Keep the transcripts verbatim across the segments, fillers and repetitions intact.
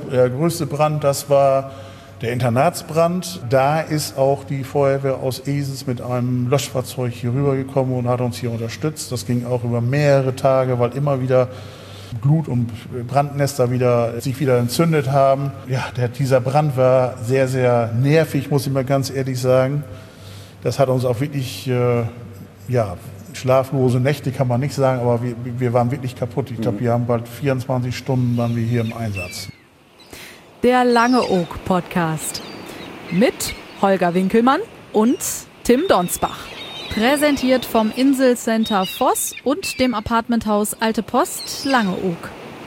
der größte Brand, das war der Internatsbrand. Da ist auch die Feuerwehr aus Esens mit einem Löschfahrzeug hier rübergekommen und hat uns hier unterstützt. Das ging auch über mehrere Tage, weil immer wieder Glut- und Brandnester wieder, sich wieder entzündet haben. Ja, der, dieser Brand war sehr, sehr nervig, muss ich mal ganz ehrlich sagen. Das hat uns auch wirklich, äh, ja, schlaflose Nächte kann man nicht sagen, aber wir, wir waren wirklich kaputt. Ich glaube, wir haben bald vierundzwanzig Stunden waren wir hier im Einsatz. Der Langeoog-Podcast mit Holger Winkelmann und Tim Donsbach. Präsentiert vom Inselcenter Voss und dem Apartmenthaus Alte Post Langeoog.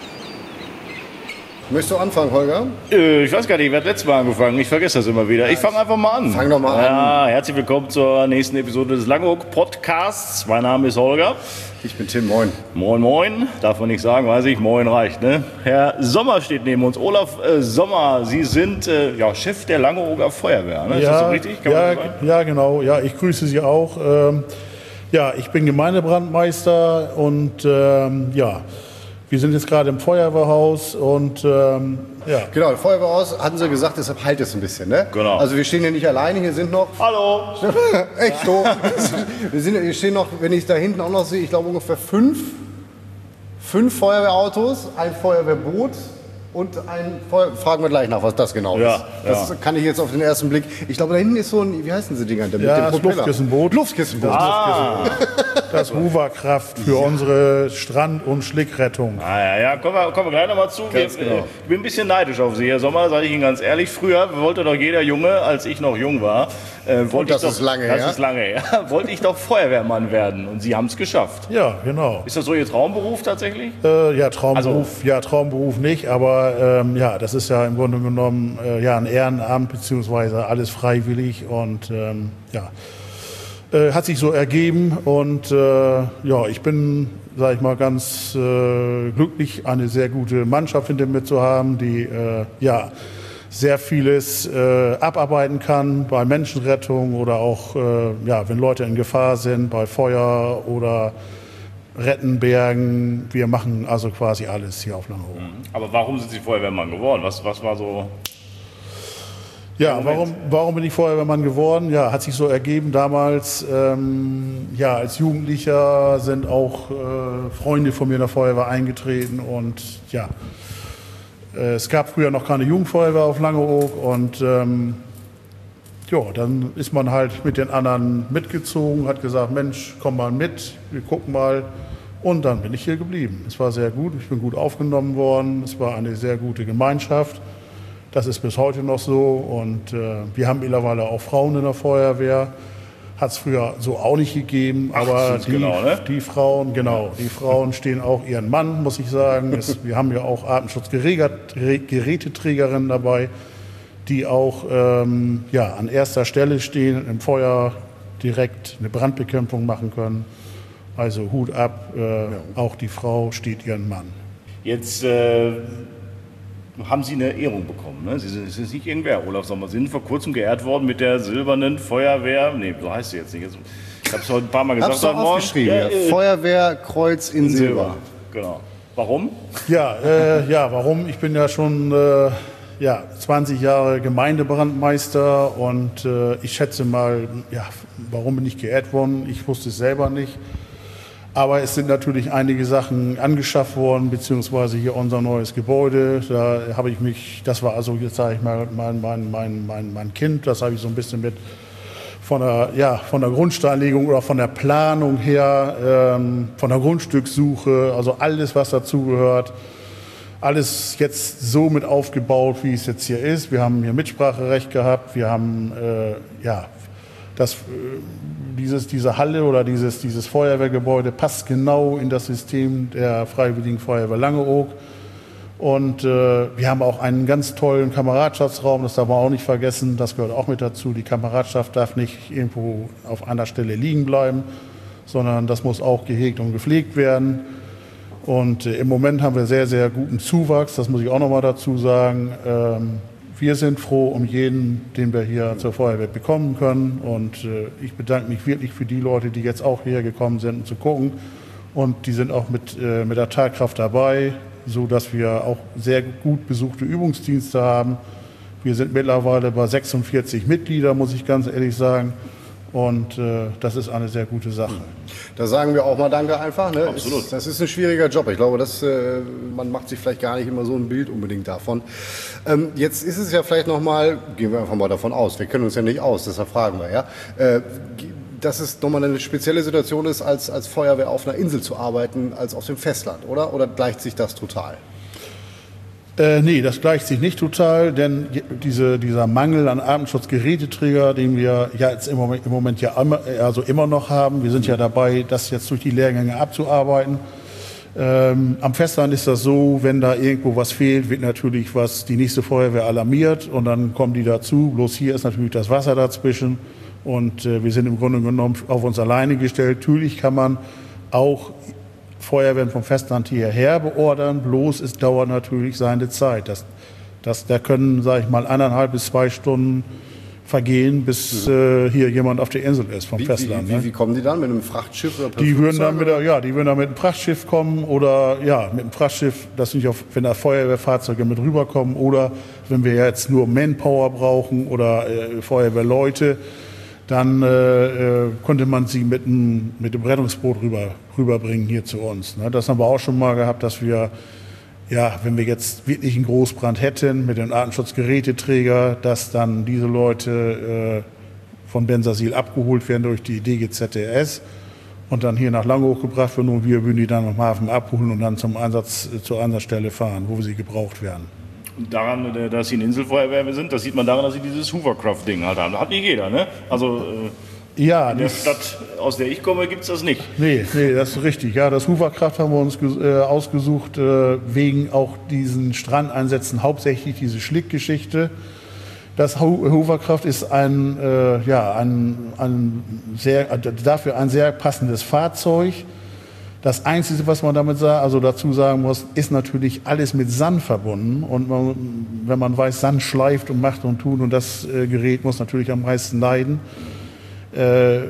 Möchtest du anfangen, Holger? Äh, ich weiß gar nicht, wer hat letztes Mal angefangen? Ich vergesse das immer wieder. Ich fange einfach mal an. Fang doch mal an. Ja, herzlich willkommen zur nächsten Episode des Langeoog-Podcasts. Mein Name ist Holger. Ich bin Tim, moin. Moin, moin. Darf man nicht sagen, weiß ich. Moin reicht, ne? Herr Sommer steht neben uns. Olaf äh, Sommer, Sie sind äh, ja, Chef der Langeooger Feuerwehr, ne? Ist ja, das so richtig? Kann ja, man das sagen? ja, genau. Ja, ich grüße Sie auch. Ähm, ja, ich bin Gemeindebrandmeister und ähm, ja, wir sind jetzt gerade im Feuerwehrhaus und ähm, ja. Genau, Feuerwehrhaus hatten Sie gesagt, deshalb halt es ein bisschen, ne? Genau. Also wir stehen hier nicht alleine, hier sind noch... Hallo! Echt so. Wir sind, hier stehen noch, wenn ich da hinten auch noch sehe, ich glaube ungefähr fünf, fünf Feuerwehrautos, ein Feuerwehrboot und ein Feuer... Fragen wir gleich nach, was das genau Ja, ist. Das ja. kann ich jetzt auf den ersten Blick... Ich glaube, da hinten ist so ein... Wie heißen Sie Dinger? Der mit Ja, dem das Propeller. Luftkissenboot. Luftkissenboot. Ah, Das Hooverkraft für unsere Strand- und Schlickrettung. ah ja, ja, kommen wir, kommen wir gleich nochmal zu. Wir, Ganz genau. äh, ich bin ein bisschen neidisch auf Sie, Herr Sommer, sage ich Ihnen ganz ehrlich. Früher wollte doch jeder Junge, als ich noch jung war, äh, wollte das ich doch, ist lange das her. ist lange her, wollte ich doch Feuerwehrmann werden. Und Sie haben es geschafft. Ja, genau. Ist das so Ihr Traumberuf tatsächlich? Äh, ja, Traumberuf, Also- ja, Traumberuf nicht, aber ähm, ja, das ist ja im Grunde genommen äh, ja, ein Ehrenamt beziehungsweise alles freiwillig und ähm, ja, äh, hat sich so ergeben und äh, ja, ich bin, sage ich mal, ganz äh, glücklich, eine sehr gute Mannschaft hinter mir zu haben, die äh, ja sehr vieles äh, abarbeiten kann bei Menschenrettung oder auch, äh, ja, wenn Leute in Gefahr sind, bei Feuer oder Retten, Bergen. Wir machen also quasi alles hier auf Langeoog. Aber warum sind Sie Feuerwehrmann geworden? Was, was war so... Ja, Moment. warum, warum bin ich Feuerwehrmann geworden? Ja, hat sich so ergeben damals. Ähm, ja, als Jugendlicher sind auch äh, Freunde von mir in der Feuerwehr eingetreten und ja, äh, es gab früher noch keine Jugendfeuerwehr auf Langeoog und ähm, ja, dann ist man halt mit den anderen mitgezogen, hat gesagt, Mensch, komm mal mit, wir gucken mal. Und dann bin ich hier geblieben. Es war sehr gut, ich bin gut aufgenommen worden, es war eine sehr gute Gemeinschaft. Das ist bis heute noch so und äh, wir haben mittlerweile auch Frauen in der Feuerwehr. Hat es früher so auch nicht gegeben, Ach, aber sind's die, genau, ne? die Frauen, genau, die Frauen stehen auch ihren Mann, muss ich sagen. Es, wir haben ja auch Atemschutzgeräteträgerinnen dabei, die auch ähm, ja, an erster Stelle stehen, im Feuer direkt eine Brandbekämpfung machen können. Also Hut ab, äh, auch die Frau steht ihren Mann. Jetzt äh, haben Sie eine Ehrung bekommen, ne? Sie sind, Sie sind nicht irgendwer, Olaf Sommer. Sie sind vor kurzem geehrt worden mit der silbernen Feuerwehr. Nee, so heißt sie jetzt nicht. Ich habe es heute ein paar Mal gesagt. Hab's doch heute Morgen. aufgeschrieben. Ja, Ja, äh, Feuerwehrkreuz in Silber. Genau. Warum? Ja, äh, ja, warum? Ich bin ja schon äh, ja, zwanzig Jahre Gemeindebrandmeister und äh, ich schätze mal, ja, warum bin ich geehrt worden? Ich wusste es selber nicht. Aber es sind natürlich einige Sachen angeschafft worden, beziehungsweise hier unser neues Gebäude. Da habe ich mich, das war also jetzt sage ich mal mein, mein, mein, mein, mein Kind, das habe ich so ein bisschen mit von der, ja, von der Grundsteinlegung oder von der Planung her, ähm, von der Grundstückssuche, also alles, was dazugehört. Alles jetzt so mit aufgebaut, wie es jetzt hier ist. Wir haben hier Mitspracherecht gehabt, wir haben äh, ja, das, dieses, diese Halle oder dieses, dieses Feuerwehrgebäude passt genau in das System der Freiwilligen Feuerwehr Langeoog. Und äh, wir haben auch einen ganz tollen Kameradschaftsraum, das darf man auch nicht vergessen, das gehört auch mit dazu. Die Kameradschaft darf nicht irgendwo auf einer Stelle liegen bleiben, sondern das muss auch gehegt und gepflegt werden. Und äh, im Moment haben wir sehr, sehr guten Zuwachs, das muss ich auch noch mal dazu sagen. Ähm, Wir sind froh um jeden, den wir hier zur Feuerwehr bekommen können. Und äh, ich bedanke mich wirklich für die Leute, die jetzt auch hierher gekommen sind, um zu gucken. Und die sind auch mit, äh, mit der Tatkraft dabei. sodass wir auch sehr gut besuchte Übungsdienste haben. Wir sind mittlerweile bei sechsundvierzig Mitglieder, muss ich ganz ehrlich sagen. Und äh, das ist eine sehr gute Sache. Da sagen wir auch mal Danke einfach. Ne? Absolut. Ist, das ist ein schwieriger Job. Ich glaube, das, äh, man macht sich vielleicht gar nicht immer so ein Bild unbedingt davon. Ähm, jetzt ist es ja vielleicht nochmal, gehen wir einfach mal davon aus, wir kennen uns ja nicht aus, deshalb fragen wir ja, äh, dass es nochmal eine spezielle Situation ist, als, als Feuerwehr auf einer Insel zu arbeiten, als auf dem Festland, oder? Oder gleicht sich das total? Äh, nee, das gleicht sich nicht total, denn diese, dieser Mangel an Atemschutzgeräteträger, den wir ja jetzt im Moment, im Moment ja immer, also immer noch haben, wir sind ja dabei, das jetzt durch die Lehrgänge abzuarbeiten. Ähm, am Festland ist das so, wenn da irgendwo was fehlt, wird natürlich was die nächste Feuerwehr alarmiert und dann kommen die dazu. Bloß hier ist natürlich das Wasser dazwischen und äh, wir sind im Grunde genommen auf uns alleine gestellt. Natürlich kann man auch Feuerwehren vom Festland hierher beordern, bloß es dauert natürlich seine Zeit. Das, das, da können, sage ich mal, eineinhalb bis zwei Stunden vergehen, bis äh, hier jemand auf der Insel ist vom wie, Festland. Wie, wie, ne? wie kommen die dann? Mit einem Frachtschiff oder per Die würden Flugzeug, dann mit der, ja, die würden dann mit einem Frachtschiff kommen oder ja, mit einem Frachtschiff, das nicht auf, wenn da Feuerwehrfahrzeuge mit rüberkommen oder wenn wir jetzt nur Manpower brauchen oder äh, Feuerwehrleute, dann äh, konnte man sie mit dem, mit dem Rettungsboot rüber, rüberbringen hier zu uns. Ne? Das haben wir auch schon mal gehabt, dass wir, ja, wenn wir jetzt wirklich einen Großbrand hätten mit dem Atemschutzgeräteträger, dass dann diese Leute äh, von Bensersiel abgeholt werden durch die D G Z R S und dann hier nach Langeoog gebracht werden und wir würden die dann am Hafen abholen und dann zum Einsatz, äh, zur Einsatzstelle fahren, wo sie gebraucht werden. Daran, dass sie eine Inselfeuerwehr sind, das sieht man daran, dass sie dieses Hovercraft-Ding halt haben. Das hat nicht jeder, ne? Also äh, ja, in der Stadt, aus der ich komme, gibt es das nicht. Nee, nee, das ist richtig. Ja, das Hovercraft haben wir uns äh, ausgesucht, äh, wegen auch diesen Strandeinsätzen, hauptsächlich diese Schlickgeschichte. Das Ho Hovercraft ist ein, äh, ja, ein, ein sehr, dafür ein sehr passendes Fahrzeug. Das Einzige, was man damit sagt, also dazu sagen muss, ist natürlich alles mit Sand verbunden. Und man, wenn man weiß, Sand schleift und macht und tut und das äh, Gerät muss natürlich am meisten leiden. Äh,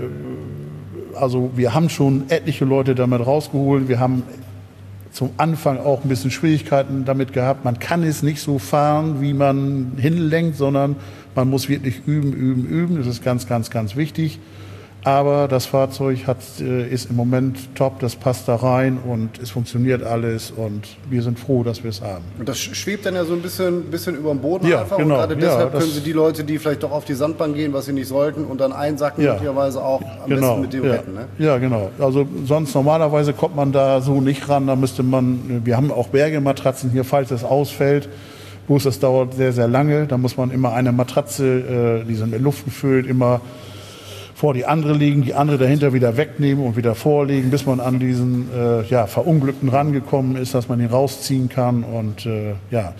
also wir haben schon etliche Leute damit rausgeholt. Wir haben zum Anfang auch ein bisschen Schwierigkeiten damit gehabt. Man kann es nicht so fahren, wie man hinlenkt, sondern man muss wirklich üben, üben, üben. Das ist ganz, ganz, ganz wichtig. Aber das Fahrzeug hat, ist im Moment top, das passt da rein und es funktioniert alles und wir sind froh, dass wir es haben. Und das schwebt dann ja so ein bisschen, bisschen über dem Boden ja, einfach genau. und gerade deshalb ja, können Sie die Leute, die vielleicht doch auf die Sandbahn gehen, was sie nicht sollten und dann einsacken, ja, möglicherweise auch am genau, besten mit dem ja, retten. Ne? Ja, genau. Also sonst normalerweise kommt man da so nicht ran, da müsste man, wir haben auch Bergematratzen hier, falls es ausfällt. Bloß das dauert sehr, sehr lange, da muss man immer eine Matratze, die sind mit Luft gefüllt, immer vor die andere legen, die andere dahinter wieder wegnehmen und wieder vorlegen, bis man an diesen äh, ja, Verunglückten rangekommen ist, dass man ihn rausziehen kann. Und äh, ja,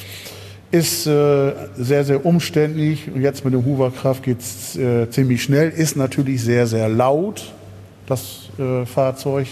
ist äh, sehr, sehr umständlich. Und jetzt mit dem Hovercraft geht es äh, ziemlich schnell. Ist natürlich sehr, sehr laut, das äh, Fahrzeug,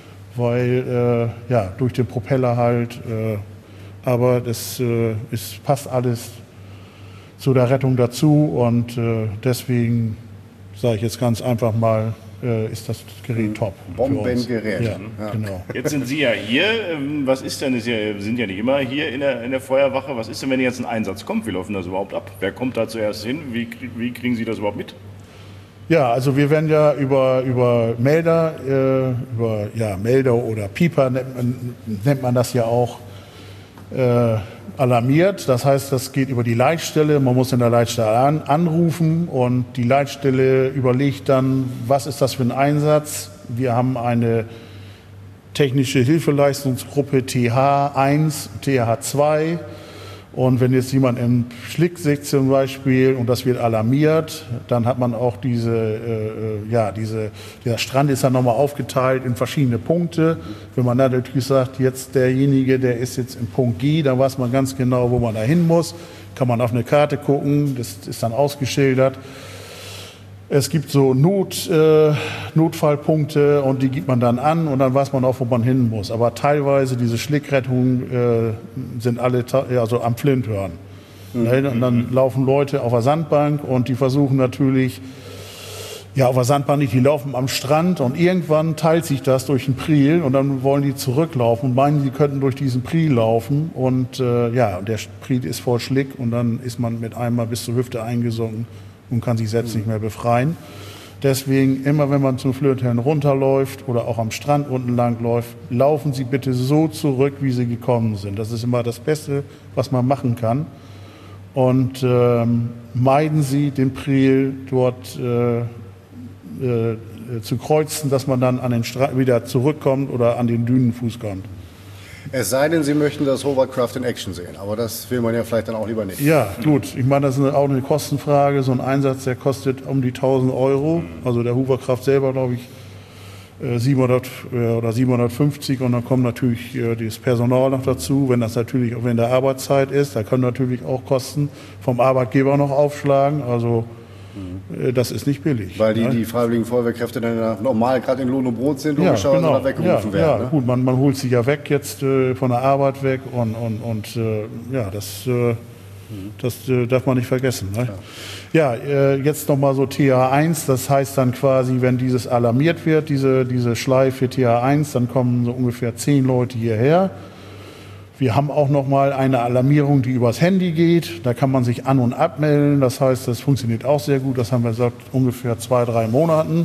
weil äh, ja, durch den Propeller halt. Äh, aber das äh, ist, passt alles zu der Rettung dazu und äh, deswegen sage ich jetzt ganz einfach mal, äh, ist das Gerät top. Bombengerät. Ja, ja. Genau. Jetzt sind Sie ja hier. Was ist denn, Sie sind ja nicht immer hier in der, in der Feuerwache. Was ist denn, wenn jetzt ein Einsatz kommt? Wie läuft das überhaupt ab? Wer kommt da zuerst hin? Wie, wie kriegen Sie das überhaupt mit? Ja, also wir werden ja über, über Melder, äh, über ja, Melder oder Pieper nennt man, nennt man das ja auch, äh, alarmiert. Das heißt, das geht über die Leitstelle. Man muss in der Leitstelle an, anrufen und die Leitstelle überlegt dann, was ist das für ein Einsatz. Wir haben eine technische Hilfeleistungsgruppe T H eins, T H zwei. Und wenn jetzt jemand im Schlick sitzt zum Beispiel und das wird alarmiert, dann hat man auch diese, äh, ja, diese, der Strand ist dann nochmal aufgeteilt in verschiedene Punkte. Wenn man dann natürlich sagt, jetzt derjenige, der ist jetzt im Punkt G, dann weiß man ganz genau, wo man da hin muss. Kann man auf eine Karte gucken, das ist dann ausgeschildert. Es gibt so Not, äh, Notfallpunkte und die gibt man dann an und dann weiß man auch, wo man hin muss. Aber teilweise diese Schlickrettungen äh, sind alle also am Flinthörn. Mhm. Und dann laufen Leute auf der Sandbank und die versuchen natürlich Ja, auf der Sandbahn nicht, die laufen am Strand und irgendwann teilt sich das durch den Priel und dann wollen die zurücklaufen und meinen, sie könnten durch diesen Priel laufen und äh, ja, der Priel ist voll Schlick und dann ist man mit einmal bis zur Hüfte eingesunken und kann sich selbst nicht mehr befreien. Deswegen immer, wenn man zum Flötenhellen runterläuft oder auch am Strand unten lang läuft, laufen Sie bitte so zurück, wie Sie gekommen sind. Das ist immer das Beste, was man machen kann. Und ähm, meiden Sie den Priel dort äh, Äh, zu kreuzen, dass man dann an den Strand wieder zurückkommt oder an den Dünenfuß kommt. Es sei denn, Sie möchten das Hovercraft in Action sehen, aber das will man ja vielleicht dann auch lieber nicht. Ja, gut. Ich meine, das ist auch eine Kostenfrage. So ein Einsatz, der kostet um die tausend Euro. Also der Hovercraft selber, glaube ich, siebenhundert oder siebenhundertfünfzig und dann kommt natürlich das Personal noch dazu, wenn das natürlich auch in der Arbeitszeit ist. Da können natürlich auch Kosten vom Arbeitgeber noch aufschlagen. Also Mhm. das ist nicht billig. Weil die, ne? die freiwilligen Feuerwehrkräfte dann ja normal gerade in Lohn und Brot sind, logischerweise ja, genau. weggerufen ja, werden. Ja, ne? gut, man, man holt sich ja weg jetzt äh, von der Arbeit weg und, und, und äh, ja, das, äh, mhm. das äh, darf man nicht vergessen. Ne? Ja, ja äh, jetzt nochmal so T H eins, das heißt dann quasi, wenn dieses alarmiert wird, diese, diese Schleife T H eins, dann kommen so ungefähr zehn Leute hierher. Wir haben auch noch mal eine Alarmierung, die übers Handy geht. Da kann man sich an- und abmelden. Das heißt, das funktioniert auch sehr gut. Das haben wir seit ungefähr zwei, drei Monaten.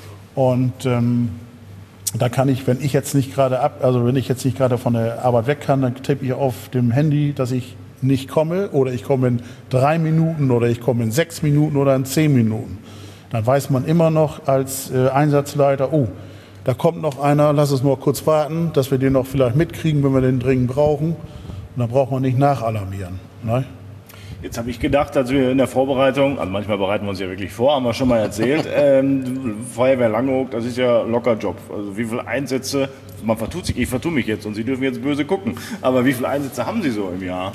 Und ähm, da kann ich, wenn ich jetzt nicht gerade ab, also wenn ich jetzt nicht gerade von der Arbeit weg kann, dann tippe ich auf dem Handy, dass ich nicht komme oder ich komme in drei Minuten oder ich komme in sechs Minuten oder in zehn Minuten. Dann weiß man immer noch als äh, Einsatzleiter, oh, da kommt noch einer, lass es nur kurz warten, dass wir den noch vielleicht mitkriegen, wenn wir den dringend brauchen. Und dann braucht man nicht nachalarmieren. Ne? Jetzt habe ich gedacht, als wir in der Vorbereitung, also manchmal bereiten wir uns ja wirklich vor, haben wir schon mal erzählt, ähm, Feuerwehr Langeoog, das ist ja locker Job. Also wie viele Einsätze, man vertut sich, ich vertue mich jetzt und Sie dürfen jetzt böse gucken, aber wie viele Einsätze haben Sie so im Jahr?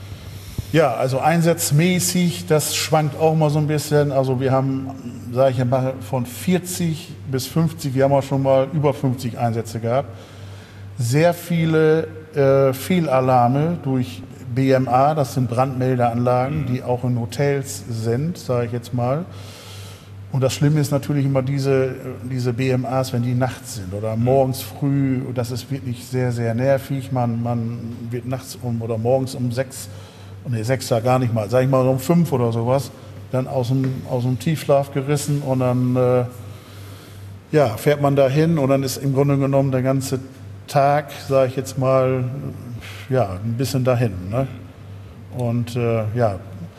Ja, also einsatzmäßig, das schwankt auch mal so ein bisschen. Also wir haben, sage ich mal, von vierzig bis fünfzig, wir haben auch schon mal über fünfzig Einsätze gehabt. Sehr viele äh, Fehlalarme durch B M A, das sind Brandmeldeanlagen, die auch in Hotels sind, sage ich jetzt mal. Und das Schlimme ist natürlich immer diese, diese B M As, wenn die nachts sind oder morgens früh. Das ist wirklich sehr, sehr nervig. Man, man wird nachts um oder morgens um sechs, nee, sechs ja gar nicht mal, sag ich mal um fünf oder sowas, dann aus dem, aus dem Tiefschlaf gerissen und dann äh, ja, fährt man da hin und dann ist im Grunde genommen der ganze Tag, sage ich jetzt mal, ja, ein bisschen dahin. Ne? Und äh, ja,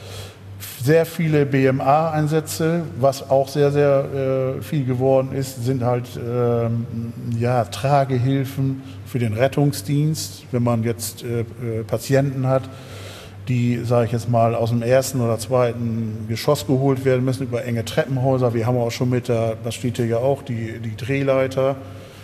sehr viele B M A-Einsätze, was auch sehr, sehr äh, viel geworden ist, sind halt äh, ja, Tragehilfen für den Rettungsdienst, wenn man jetzt äh, Patienten hat, die, sage ich jetzt mal, aus dem ersten oder zweiten Geschoss geholt werden müssen über enge Treppenhäuser. Wir haben auch schon mit der, das steht hier ja auch, die, die Drehleiter.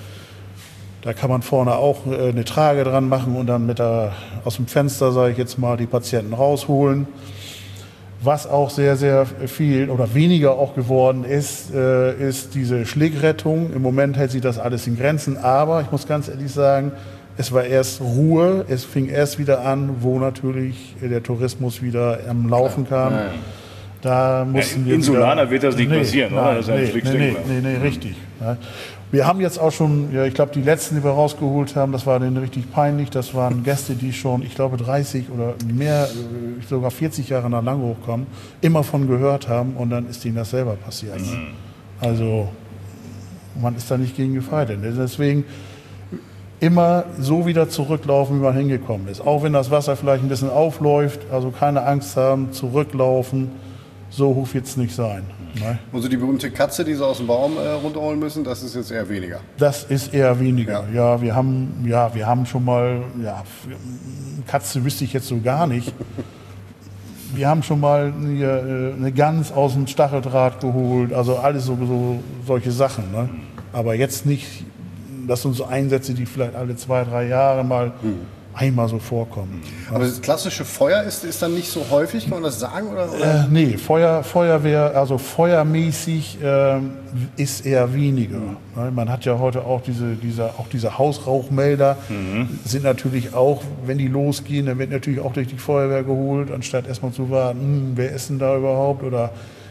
Da kann man vorne auch eine Trage dran machen und dann mit der, aus dem Fenster, sage ich jetzt mal, die Patienten rausholen. Was auch sehr, sehr viel oder weniger auch geworden ist, äh, ist diese Schlickrettung. Im Moment hält sich das alles in Grenzen, aber ich muss ganz ehrlich sagen, es war erst Ruhe, es fing erst wieder an, wo natürlich der Tourismus wieder am Laufen kam. Nein. Da mussten ja, wir Insulaner wieder, wird das nicht nee, passieren, nein, oder? Das ist ein nee, Stück nee, nee, nee, nee, richtig. Ja. Wir haben jetzt auch schon, ja, ich glaube, die letzten, die wir rausgeholt haben, das war denen richtig peinlich. Das waren Gäste, die schon, ich glaube, dreißig oder mehr, sogar vierzig Jahre nach Langeoog kommen, immer von gehört haben und dann ist ihnen das selber passiert. Mhm. Also man ist da nicht gegen gefeit. Deswegen immer so wieder zurücklaufen, wie man hingekommen ist. Auch wenn das Wasser vielleicht ein bisschen aufläuft, also keine Angst haben, zurücklaufen, so hoch wird es nicht sein. Ne? Also die berühmte Katze, die sie aus dem Baum äh, runterholen müssen, das ist jetzt eher weniger. Das ist eher weniger. Ja, Ja, wir haben, ja, wir haben schon mal, ja, Katze wüsste ich jetzt so gar nicht. Wir haben schon mal eine, eine Gans aus dem Stacheldraht geholt, also alles so, so solche Sachen. Ne? Aber jetzt nicht, das sind so Einsätze, die vielleicht alle zwei, drei Jahre mal hm. einmal so vorkommen. Aber das klassische Feuer ist, ist dann nicht so häufig, kann man das sagen? Oder, oder? Äh, nee, Feuer, Feuerwehr, also feuermäßig äh, ist eher weniger. Mhm. Man hat ja heute auch diese, diese, auch diese Hausrauchmelder, mhm. sind natürlich auch, wenn die losgehen, dann wird natürlich auch durch die Feuerwehr geholt, anstatt erstmal zu warten, hm, wer ist denn da überhaupt oder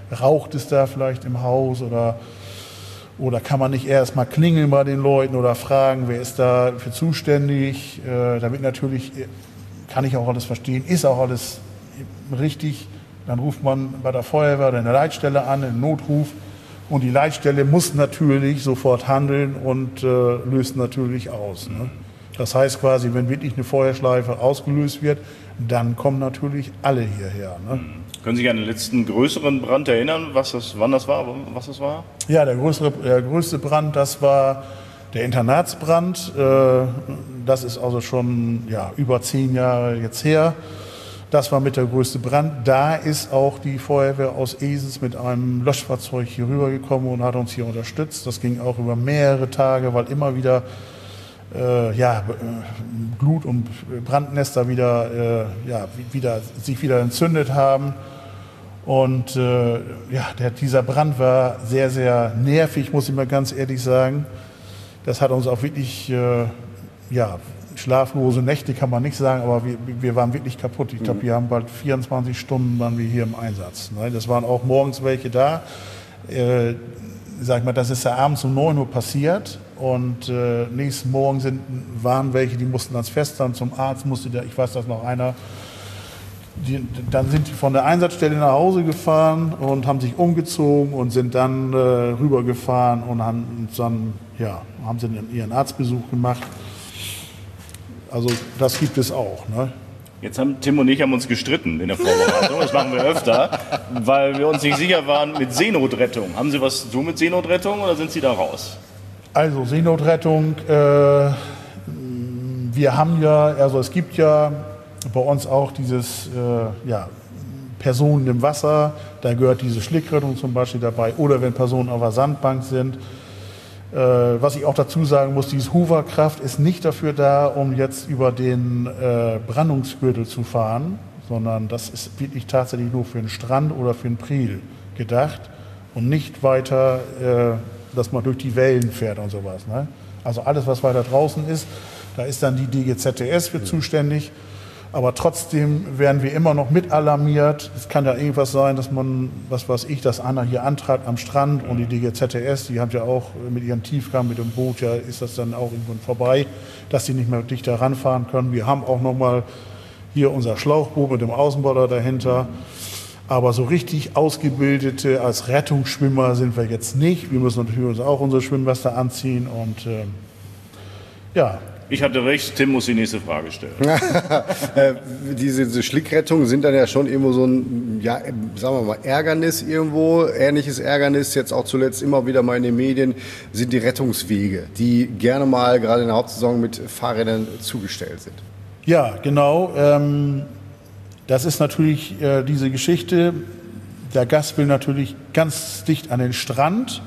raucht es da vielleicht im Haus oder, oder kann man nicht erst mal klingeln bei den Leuten oder fragen, wer ist da für zuständig. Äh, damit natürlich, kann ich auch alles verstehen, ist auch alles richtig. Dann ruft man bei der Feuerwehr oder in der Leitstelle an, einen Notruf. Und die Leitstelle muss natürlich sofort handeln und äh, löst natürlich aus. Ne? Das heißt quasi, wenn wirklich eine Feuerschleife ausgelöst wird, dann kommen natürlich alle hierher. Ne? Können Sie sich an den letzten größeren Brand erinnern, was das, wann das war, was das war? Ja, der größere, der größte Brand, das war der Internatsbrand. Äh, das ist also schon ja, über zehn Jahre jetzt her. Das war mit der größte Brand. Da ist auch die Feuerwehr aus Esens mit einem Löschfahrzeug hier rübergekommen und hat uns hier unterstützt. Das ging auch über mehrere Tage, weil immer wieder äh, ja, Glut- und Brandnester wieder, äh, ja, wieder, sich wieder entzündet haben. Und äh, ja, der, dieser Brand war sehr, sehr nervig, muss ich mal ganz ehrlich sagen. Das hat uns auch wirklich, äh, ja, schlaflose Nächte kann man nicht sagen, aber wir, wir waren wirklich kaputt. Ich glaube, wir haben bald vierundzwanzig Stunden waren wir hier im Einsatz. Ne? Das waren auch morgens welche da. Äh, sag mal, das ist ja abends um neun Uhr passiert und äh, nächsten Morgen sind, waren welche, die mussten ans Festland zum Arzt, musste der, ich weiß, dass noch einer, die, dann sind die von der Einsatzstelle nach Hause gefahren und haben sich umgezogen und sind dann äh, rübergefahren und haben dann, ja, haben sie ihren Arztbesuch gemacht. Also das gibt es auch. Ne? Jetzt haben Tim und ich haben uns gestritten in der Vorbereitung, das machen wir öfter, weil wir uns nicht sicher waren mit Seenotrettung. Haben Sie was zu tun mit Seenotrettung oder sind Sie da raus? Also Seenotrettung, äh, wir haben ja, also es gibt ja bei uns auch dieses, äh, ja, Personen im Wasser, da gehört diese Schlickrettung zum Beispiel dabei oder wenn Personen auf der Sandbank sind. Äh, was ich auch dazu sagen muss, dieses Hoverkraft ist nicht dafür da, um jetzt über den äh, Brandungsgürtel zu fahren, sondern das ist wirklich tatsächlich nur für den Strand oder für den Priel gedacht und nicht weiter, äh, dass man durch die Wellen fährt und sowas. Ne? Also alles, was weiter draußen ist, da ist dann die D G Z T S für zuständig. Aber trotzdem werden wir immer noch mit alarmiert. Es kann ja irgendwas sein, dass man, was weiß ich, dass einer hier antreibt am Strand und die D G Z T S, die haben ja auch mit ihrem Tiefgang, mit dem Boot, ja, ist das dann auch irgendwann vorbei, dass sie nicht mehr dichter ranfahren können. Wir haben auch nochmal hier unser Schlauchboot mit dem Außenborder dahinter. Aber so richtig ausgebildete als Rettungsschwimmer sind wir jetzt nicht. Wir müssen natürlich uns auch unsere Schwimmweste anziehen und äh, ja. Ich hatte recht, Tim muss die nächste Frage stellen. äh, diese, diese Schlickrettungen sind dann ja schon irgendwo so ein, ja, sagen wir mal, Ärgernis irgendwo. Ähnliches Ärgernis, jetzt auch zuletzt immer wieder mal in den Medien, sind die Rettungswege, die gerne mal gerade in der Hauptsaison mit Fahrrädern zugestellt sind. Ja, genau. Ähm, das ist natürlich äh, diese Geschichte. Der Gast will natürlich ganz dicht an den Strand.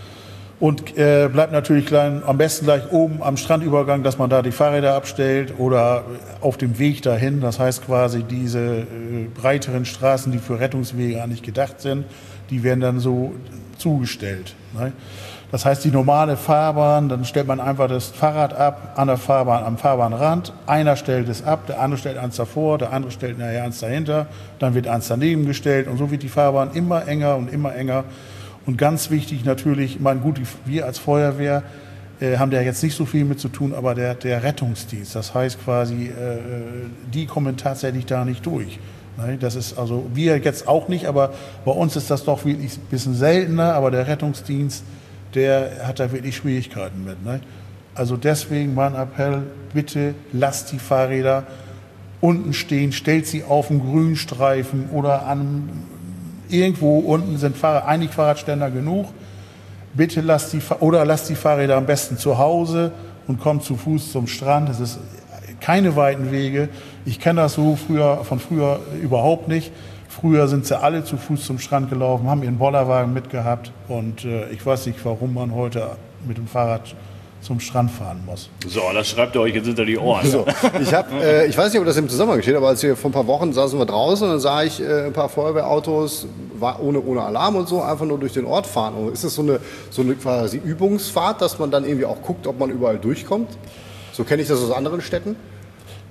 Und äh, bleibt natürlich klein, am besten gleich oben am Strandübergang, dass man da die Fahrräder abstellt oder auf dem Weg dahin. Das heißt quasi diese äh, breiteren Straßen, die für Rettungswege eigentlich gedacht sind, die werden dann so zugestellt. Ne? Das heißt, die normale Fahrbahn, dann stellt man einfach das Fahrrad ab an der Fahrbahn, am Fahrbahnrand. Einer stellt es ab, der andere stellt eins davor, der andere stellt nachher eins dahinter, dann wird eins daneben gestellt und so wird die Fahrbahn immer enger und immer enger. Und ganz wichtig natürlich, ich meine, gut, wir als Feuerwehr äh, haben da jetzt nicht so viel mit zu tun, aber der, der Rettungsdienst, das heißt quasi, äh, die kommen tatsächlich da nicht durch. Ne? Das ist also, wir jetzt auch nicht, aber bei uns ist das doch wirklich ein bisschen seltener, aber der Rettungsdienst, der hat da wirklich Schwierigkeiten mit. Ne? Also deswegen mein Appell, bitte lasst die Fahrräder unten stehen, stellt sie auf den Grünstreifen oder an irgendwo unten sind Fahrrad, eigentlich Fahrradständer genug. Bitte lasst die, oder lasst die Fahrräder am besten zu Hause und kommt zu Fuß zum Strand. Es ist keine weiten Wege. Ich kenne das so früher, von früher überhaupt nicht. Früher sind sie alle zu Fuß zum Strand gelaufen, haben ihren Bollerwagen mitgehabt und äh, ich weiß nicht, warum man heute mit dem Fahrrad zum Strand fahren muss. So, das schreibt ihr euch jetzt hinter die Ohren. So, ich, hab, äh, ich weiß nicht, ob das im Zusammenhang steht, aber als wir vor ein paar Wochen saßen wir draußen und dann sah ich äh, ein paar Feuerwehrautos war ohne, ohne Alarm und so einfach nur durch den Ort fahren. Und ist das so eine, so eine quasi Übungsfahrt, dass man dann irgendwie auch guckt, ob man überall durchkommt? So kenne ich das aus anderen Städten.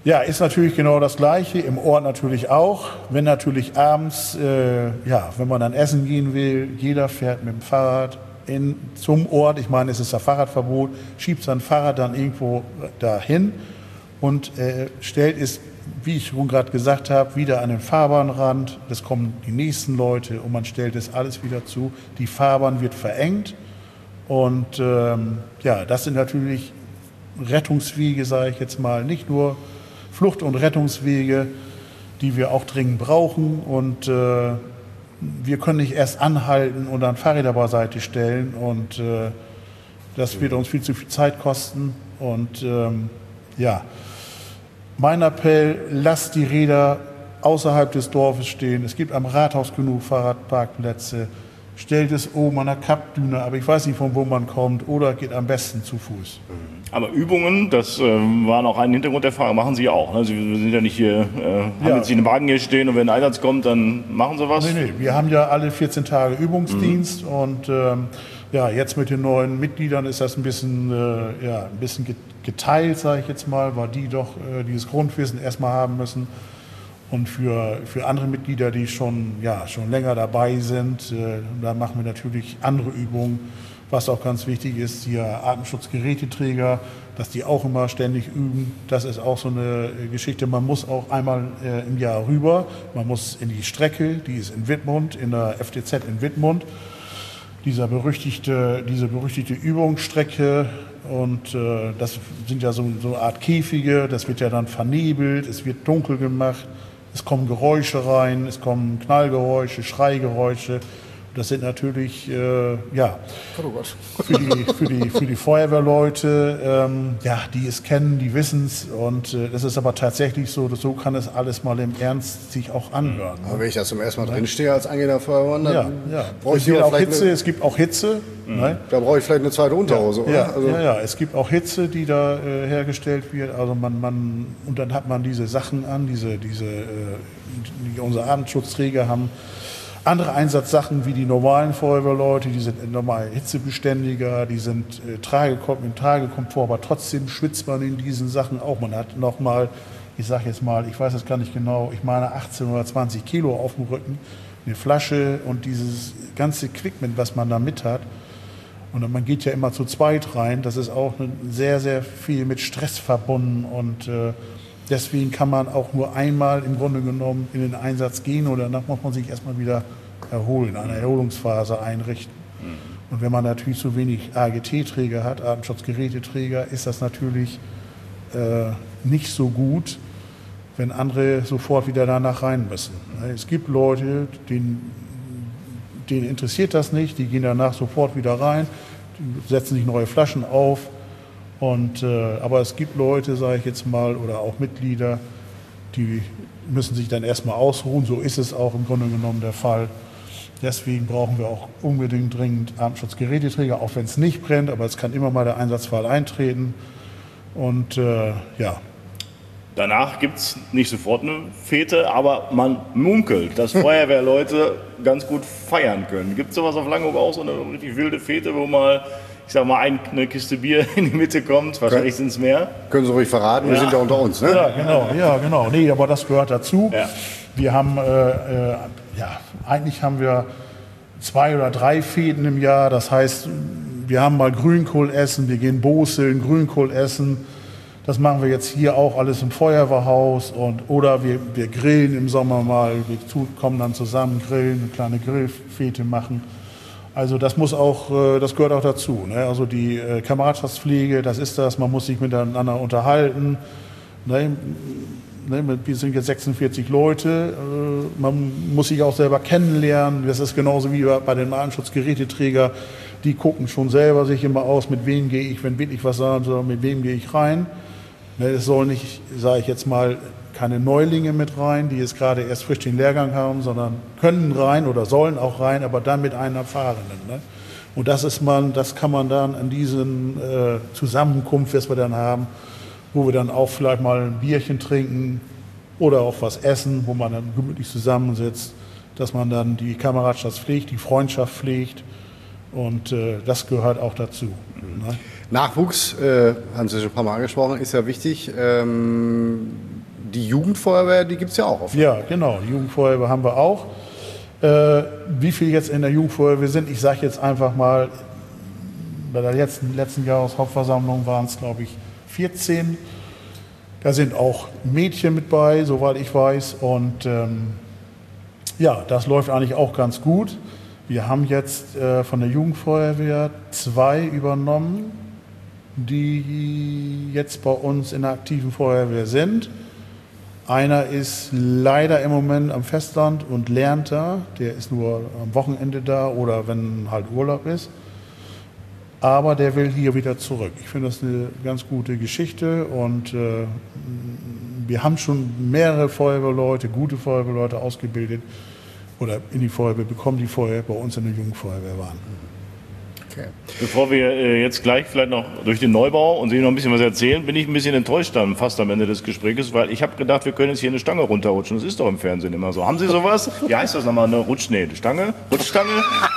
Ja, ist natürlich genau das Gleiche, im Ort natürlich auch. Wenn natürlich abends, äh, ja, wenn man dann essen gehen will, jeder fährt mit dem Fahrrad in, zum Ort. Ich meine, es ist das Fahrradverbot, schiebt sein Fahrrad dann irgendwo dahin und äh, stellt es, wie ich schon gerade gesagt habe, wieder an den Fahrbahnrand. Es kommen die nächsten Leute und man stellt es alles wieder zu. Die Fahrbahn wird verengt und ähm, ja, das sind natürlich Rettungswege, sage ich jetzt mal, nicht nur Flucht- und Rettungswege, die wir auch dringend brauchen. Und äh, wir können nicht erst anhalten und dann Fahrräder beiseite stellen. Und äh, das wird uns viel zu viel Zeit kosten. Und ähm, ja, mein Appell, lasst die Räder außerhalb des Dorfes stehen. Es gibt am Rathaus genug Fahrradparkplätze. Stellt es oben an der Kappdüne, aber ich weiß nicht, von wo man kommt, oder geht am besten zu Fuß. Aber Übungen, das äh, war noch ein Hintergrund der Frage, machen Sie auch. Ne? Sie sind ja nicht hier, äh, haben Ja. jetzt einen Wagen hier stehen und wenn ein Einsatz kommt, dann machen Sie was? Nee, nee, wir haben ja alle vierzehn Tage Übungsdienst mhm. und ähm, ja, jetzt mit den neuen Mitgliedern ist das ein bisschen, äh, ja, ein bisschen geteilt, sage ich jetzt mal, weil die doch äh, dieses Grundwissen erstmal haben müssen. Und für, für andere Mitglieder, die schon, ja, schon länger dabei sind, äh, da machen wir natürlich andere Übungen. Was auch ganz wichtig ist, die Atemschutzgeräteträger, dass die auch immer ständig üben. Das ist auch so eine Geschichte. Man muss auch einmal äh, im Jahr rüber. Man muss in die Strecke, die ist in Wittmund, in der F D Z in Wittmund. Dieser berüchtigte, diese berüchtigte Übungsstrecke. Und äh, das sind ja so, so eine Art Käfige. Das wird ja dann vernebelt, es wird dunkel gemacht. Es kommen Geräusche rein, es kommen Knallgeräusche, Schreigeräusche. Das sind natürlich, äh, ja, Oh Gott. für die, für die, für die Feuerwehrleute, ähm, ja, die es kennen, die wissen es. Und äh, das ist aber tatsächlich so, dass so kann es alles mal im Ernst sich auch anhören. Aber wenn ich da zum ersten Mal drinstehe als angehender Feuerwehrmann, dann Ja, ja. brauche Es, ich wird lieber auch vielleicht Hitze, eine, es gibt auch Hitze. Ne? da brauche ich vielleicht eine zweite Unterhose, oder? Ja, Also, ja, ja, es gibt auch Hitze, die da äh, hergestellt wird. Also man, man, und dann hat man diese Sachen an, diese, diese, äh, die unsere Atemschutzträger haben. Andere Einsatzsachen wie die normalen Feuerwehrleute, die sind normal hitzebeständiger, die sind äh, Tragekom- im Tragekomfort, aber trotzdem schwitzt man in diesen Sachen auch. Man hat nochmal, ich sage jetzt mal, ich weiß es gar nicht genau, ich meine achtzehn oder zwanzig Kilo auf dem Rücken, eine Flasche und dieses ganze Equipment, was man da mit hat. Und man geht ja immer zu zweit rein, das ist auch sehr, sehr viel mit Stress verbunden und äh, deswegen kann man auch nur einmal im Grunde genommen in den Einsatz gehen oder danach muss man sich erstmal wieder erholen, eine Erholungsphase einrichten. Und wenn man natürlich so wenig A G T-Träger hat, Atemschutzgeräteträger, ist das natürlich äh, nicht so gut, wenn andere sofort wieder danach rein müssen. Es gibt Leute, denen, denen interessiert das nicht, die gehen danach sofort wieder rein, die setzen sich neue Flaschen auf. Und, äh, aber es gibt Leute, sage ich jetzt mal, oder auch Mitglieder, die müssen sich dann erstmal ausruhen. So ist es auch im Grunde genommen der Fall. Deswegen brauchen wir auch unbedingt dringend Atemschutzgeräteträger, auch wenn es nicht brennt, aber es kann immer mal der Einsatzfall eintreten. Und äh, ja. Danach gibt es nicht sofort eine Fete, aber man munkelt, dass Feuerwehrleute ganz gut feiern können. Gibt es sowas auf Langeoog auch, so eine richtig wilde Fete, wo mal, ich sag mal, eine Kiste Bier in die Mitte kommt? Wahrscheinlich sind es mehr. können Sie ruhig verraten, wir Ja. sind ja unter uns, ne? Ja, genau, ja, genau. Nee, aber das gehört dazu. Ja. Wir haben, äh, äh, ja, eigentlich haben wir zwei oder drei Feten im Jahr. Das heißt, wir haben mal Grünkohl essen, wir gehen Boseln, Grünkohl essen. Das machen wir jetzt hier auch alles im Feuerwehrhaus. Und, oder wir, wir grillen im Sommer mal, wir zu, kommen dann zusammen, grillen, eine kleine Grillfete machen. Also das muss auch, äh, das gehört auch dazu. Ne? Also die äh, Kameradschaftspflege, das ist das, man muss sich miteinander unterhalten. Ne? Ne? Wir sind jetzt sechsundvierzig Leute, äh, man muss sich auch selber kennenlernen. Das ist genauso wie bei den Atemschutzgeräteträgern. Die gucken schon selber sich immer aus, mit wem gehe ich, wenn wirklich was sagen soll, mit wem gehe ich rein. Ne? Es soll nicht, sage ich jetzt mal, keine Neulinge mit rein, die jetzt gerade erst frisch den Lehrgang haben, sondern können rein oder sollen auch rein, aber dann mit einem Erfahrenen. Ne? Und das ist man, das kann man dann an diesen äh, Zusammenkunft, was wir dann haben, wo wir dann auch vielleicht mal ein Bierchen trinken oder auch was essen, wo man dann gemütlich zusammensitzt, dass man dann die Kameradschaft pflegt, die Freundschaft pflegt und äh, das gehört auch dazu. Ne? Nachwuchs, äh, haben Sie schon ein paar Mal angesprochen, ist ja wichtig. Ähm, die Jugendfeuerwehr, die gibt es ja auch. Auf Ja, genau. Die Jugendfeuerwehr haben wir auch. Äh, wie viel jetzt in der Jugendfeuerwehr sind, ich sage jetzt einfach mal, bei der letzten, letzten Jahreshauptversammlung waren es, glaube ich, vierzehn. Da sind auch Mädchen mit bei, soweit ich weiß. Und ähm, ja, das läuft eigentlich auch ganz gut. Wir haben jetzt äh, von der Jugendfeuerwehr zwei übernommen, die jetzt bei uns in der aktiven Feuerwehr sind. Einer ist leider im Moment am Festland und lernt da. Der ist nur am Wochenende da oder wenn halt Urlaub ist. Aber der will hier wieder zurück. Ich finde das eine ganz gute Geschichte und äh, wir haben schon mehrere Feuerwehrleute, gute Feuerwehrleute ausgebildet oder in die Feuerwehr bekommen, die vorher bei uns in der Jugendfeuerwehr waren. Okay. Bevor wir äh, jetzt gleich vielleicht noch durch den Neubau und Sie noch ein bisschen was erzählen, bin ich ein bisschen enttäuscht dann fast am Ende des Gesprächs, weil ich habe gedacht, wir können jetzt hier eine Stange runterrutschen. Das ist doch im Fernsehen immer so. Haben Sie sowas? Wie heißt das nochmal? Eine Rutsch, nee, eine Stange? Rutschstange?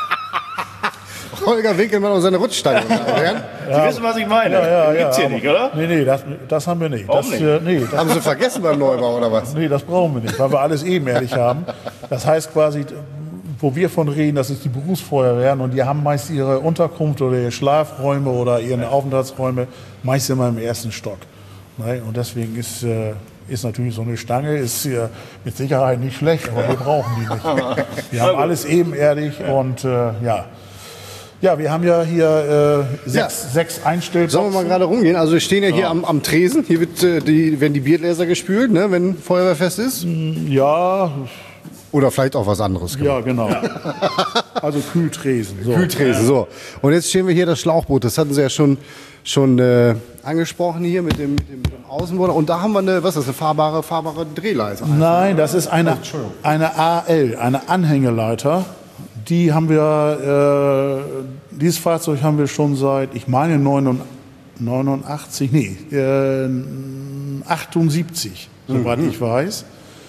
Holger Winkelmann und seine Rutschstange. Sie Ja, wissen, was ich meine. Ja, ja, Gibt's hier ja, nicht, oder? Nee, nee, das, das haben wir nicht. Warum Das, nicht? äh, nee, das, Haben Sie vergessen beim Neubau oder was? nee, das brauchen wir nicht, weil wir alles ebenerdig haben. Das heißt quasi, wo wir von reden, das ist die Berufsfeuerwehren und die haben meist ihre Unterkunft oder ihre Schlafräume oder ihre Aufenthaltsräume meist immer im ersten Stock. Ne? Und deswegen ist, äh, ist natürlich so eine Stange ist äh, mit Sicherheit nicht schlecht, aber wir brauchen die nicht. Wir haben alles ebenerdig und äh, ja. Ja, wir haben ja hier äh, sechs, Ja. sechs Einstellboxen. Sollen wir mal gerade rumgehen? Also wir stehen ja hier am, am Tresen. Hier wird, äh, die, werden die Biergläser gespült, ne, wenn Feuerwehrfest ist. Ja, Oder vielleicht auch was anderes. ja, genau. Also Kühltresen. So. Kühltresen, so. Und jetzt stehen wir hier das Schlauchboot. Das hatten Sie ja schon, schon äh, angesprochen hier mit dem, mit dem, mit dem Außenborder. Und da haben wir eine, was ist das, eine fahrbare, fahrbare Drehleiter. Nein, das ist eine, eine A L, eine Anhängeleiter. Die haben wir, äh, dieses Fahrzeug haben wir schon seit, ich meine, neunundachtzig, nee, äh, achtundsiebzig, soweit ich weiß.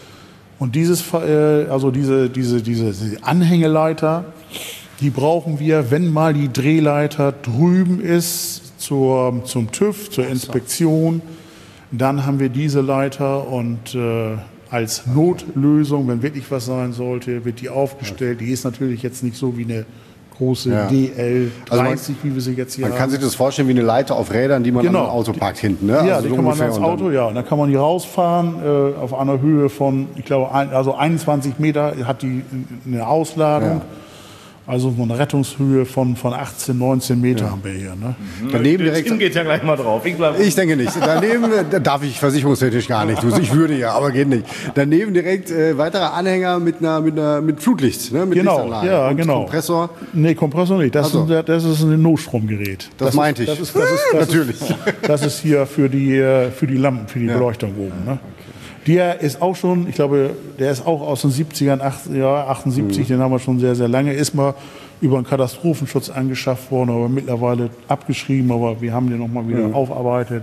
Und dieses, äh, also diese, diese, diese, diese Anhängeleiter, die brauchen wir, wenn mal die Drehleiter drüben ist zur, zum TÜV, zur Inspektion. Dann haben wir diese Leiter und äh, als Notlösung, wenn wirklich was sein sollte, wird die aufgestellt. Die ist natürlich jetzt nicht so wie eine große Ja. D L Also man- dreißig, wie wir sie jetzt hier Man haben. kann sich das vorstellen wie eine Leiter auf Rädern, die man Genau. an ein Auto parkt hinten. Ne? Ja, Also die so kann man ungefähr ans und dann- Auto, ja. Und dann kann man die rausfahren äh, auf einer Höhe von, ich glaube, ein, also einundzwanzig Meter hat die eine Ausladung. Also so eine Rettungshöhe von, von achtzehn, neunzehn Meter haben wir hier. Ne? Daneben Der direkt. Tim geht ja gleich mal drauf. Ich bleib Ich denke nicht. Daneben äh, darf ich versicherungstechnisch gar nicht. Ich würde ja, aber geht nicht. Daneben direkt äh, weiterer Anhänger mit einer mit einer mit Flutlicht, ne? Mit Genau, Lichtanlage ja, und genau. Kompressor. Nee, Kompressor nicht. Das, Ach so. ist, ein- das ist ein Notstromgerät. Das ist, meinte ich. Das ist, das ist, das Natürlich. Ist, das ist hier für die, äh, für die Lampen, für die Beleuchtung oben. Ne? Der ist auch schon, ich glaube, der ist auch aus den siebzigern, acht, ja, achtundsiebzig, Mhm. den haben wir schon sehr, sehr lange. Ist mal über den Katastrophenschutz angeschafft worden, aber mittlerweile abgeschrieben, aber wir haben den nochmal wieder Mhm. aufarbeitet.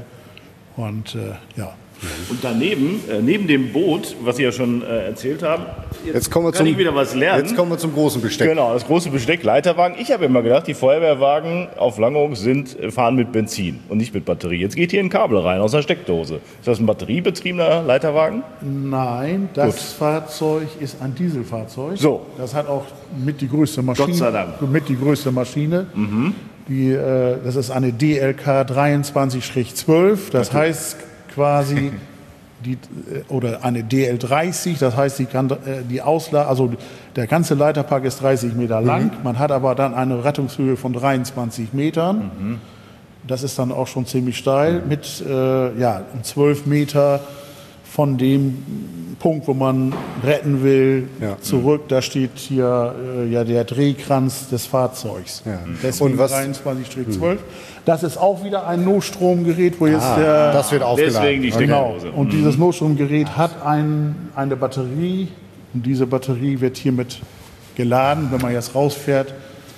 Und äh, ja. Und daneben, äh, neben dem Boot, was Sie ja schon äh, erzählt haben, Jetzt kommen wir kann zum ich wieder was lernen. Jetzt kommen wir zum großen Besteck. Genau, das große Besteck, Leiterwagen. Ich habe immer gedacht, die Feuerwehrwagen auf Langeoog sind, äh, fahren mit Benzin und nicht mit Batterie. Jetzt geht hier ein Kabel rein aus einer Steckdose. Ist das ein batteriebetriebener Leiterwagen? Nein, das Gut. Fahrzeug ist ein Dieselfahrzeug. So. Das hat auch mit die größte Maschine. Gott sei Dank. Mit die größte Maschine. Die, äh, das ist eine D L K dreiundzwanzig zwölf. Das heißt quasi die, äh, oder eine D L dreißig. Das heißt die, kann, äh, die Ausla also der ganze Leiterpark ist dreißig Meter lang. Man hat aber dann eine Rettungshöhe von dreiundzwanzig Metern. Das ist dann auch schon ziemlich steil mit äh, ja, zwölf Meter von dem Punkt, wo man retten will, Ja. zurück. Da steht hier äh, ja der Drehkranz des Fahrzeugs. Ja. Deswegen Und was- dreiundzwanzig zwölf. Das ist auch wieder ein Notstromgerät, wo jetzt Ah, der das wird aufgeladen. Deswegen die genau. Steckdose. Und dieses Notstromgerät hat ein, eine Batterie und diese Batterie wird hiermit geladen. Wenn man jetzt rausfährt,